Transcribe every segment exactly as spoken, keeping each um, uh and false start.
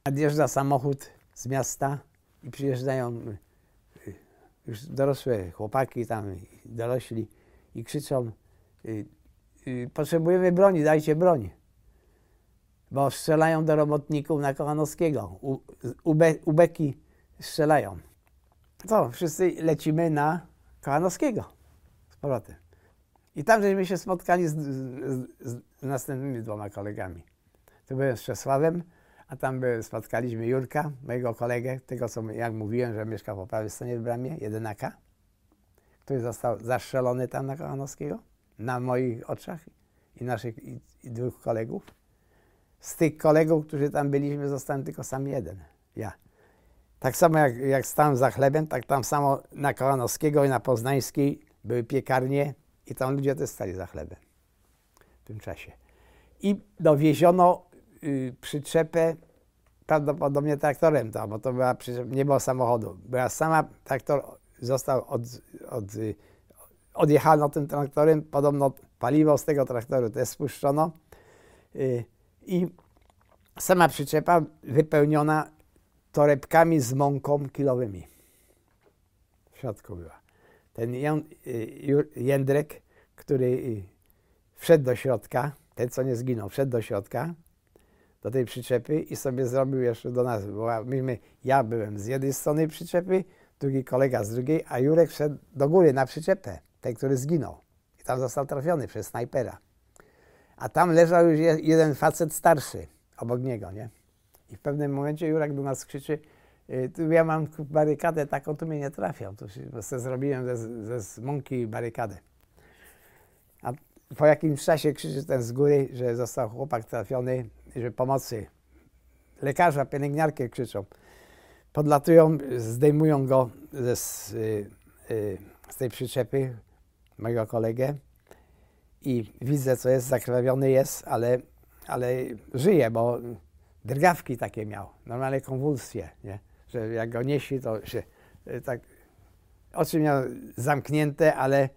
Nadjeżdża samochód z miasta i przyjeżdżają już dorosłe chłopaki tam, dorośli i krzyczą: potrzebujemy broni, dajcie broń. Bo strzelają do robotników na Kochanowskiego. U, ube, ubeki strzelają. Co? Wszyscy lecimy na Kochanowskiego z powrotem. I tam żeśmy się spotkali z, z, z następnymi dwoma kolegami. Tu byłem z Czesławem, a tam by, spotkaliśmy Jurka, mojego kolegę, tego co, jak mówiłem, że mieszka po prawej stronie w bramie, jedynaka, który został zastrzelony tam na Kochanowskiego, na moich oczach i naszych i, i dwóch kolegów. Z tych kolegów, którzy tam byliśmy, zostałem tylko sam jeden, ja. Tak samo jak, jak stałem za chlebem, tak tam samo na Kochanowskiego i na Poznańskiej były piekarnie i tam ludzie też stali za chlebem w tym czasie. I dowieziono y, przyczepę, prawdopodobnie traktorem, to, bo to była przyczepa, nie było samochodu. Była sama, traktor został od, od, y, odjechano tym traktorem, podobno paliwo z tego traktoru też spuszczono. Y, I sama przyczepa wypełniona torebkami z mąką kilowymi. W środku była. Ten Jędrek, który wszedł do środka, ten co nie zginął, wszedł do środka, do tej przyczepy i sobie zrobił jeszcze do nas. Bo myśmy, ja byłem z jednej strony przyczepy, drugi kolega z drugiej, a Jurek wszedł do góry na przyczepę, ten, który zginął. I tam został trafiony przez snajpera. A tam leżał już jeden facet starszy obok niego, nie? I w pewnym momencie Jurek do nas krzyczy: tu ja mam barykadę taką, tu mnie nie trafią. To sobie zrobiłem ze, ze z mąki barykadę. A po jakimś czasie krzyczy ten z góry, że został chłopak trafiony, że pomocy. Lekarza, pielęgniarki krzyczą. Podlatują, zdejmują go ze, z, z tej przyczepy, mojego kolegę. I widzę, co jest, zakrwawiony jest, ale, ale żyje, bo drgawki takie miał, normalne konwulsje, nie? Że jak go nieśli, to się tak, oczy miał zamknięte, ale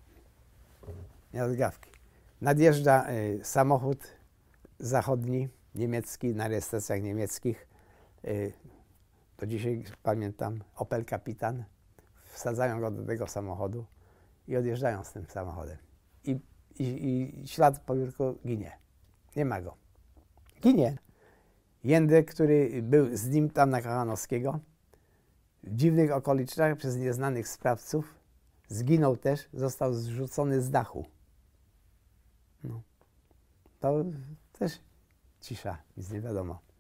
miał drgawki. Nadjeżdża y, samochód zachodni, niemiecki, na rejestracjach niemieckich, y, do dzisiaj pamiętam, Opel Kapitan, wsadzają go do tego samochodu i odjeżdżają z tym samochodem. I, i, i ślad po Jurku ginie. Nie ma go. Ginie. Jędrek, który był z nim tam na Kochanowskiego, w dziwnych okolicznościach przez nieznanych sprawców, zginął też, został zrzucony z dachu. No. To też cisza, nic nie wiadomo.